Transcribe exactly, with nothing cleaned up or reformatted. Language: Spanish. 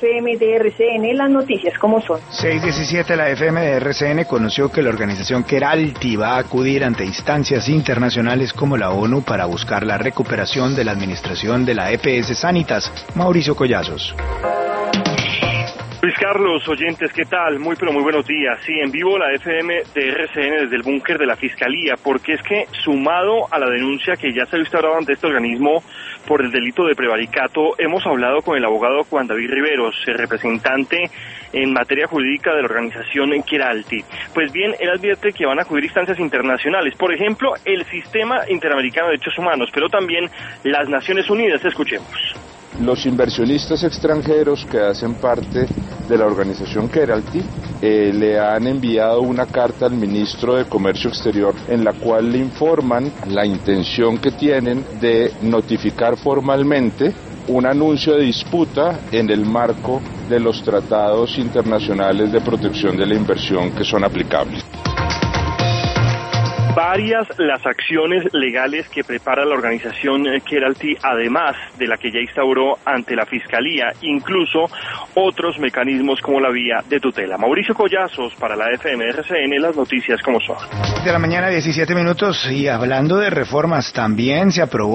F M de R C N, las noticias como son. seis diecisiete, la F M de R C N conoció que la organización Keralty va a acudir ante instancias internacionales como la ONU para buscar la recuperación de la administración de la E P S Sanitas. Mauricio Collazos. Luis Carlos, oyentes, ¿qué tal? Muy pero muy buenos días. Sí, en vivo la F M de R C N desde el búnker de la Fiscalía, porque es que sumado a la denuncia que ya se ha instaurado ante este organismo por el delito de prevaricato, hemos hablado con el abogado Juan David Riveros, el representante en materia jurídica de la organización Keralty. Pues bien, él advierte que van a acudir instancias internacionales, por ejemplo, el Sistema Interamericano de Derechos Humanos, pero también las Naciones Unidas. Escuchemos. Los inversionistas extranjeros que hacen parte de la organización Keralty eh, le han enviado una carta al ministro de Comercio Exterior en la cual le informan la intención que tienen de notificar formalmente un anuncio de disputa en el marco de los tratados internacionales de protección de la inversión que son aplicables. Varias las acciones legales que prepara la organización Keralty, además de la que ya instauró ante la Fiscalía, incluso otros mecanismos como la vía de tutela. Mauricio Collazos para la F M de R C N, las noticias como son. De la mañana, diecisiete minutos, y hablando de reformas, también se aprobó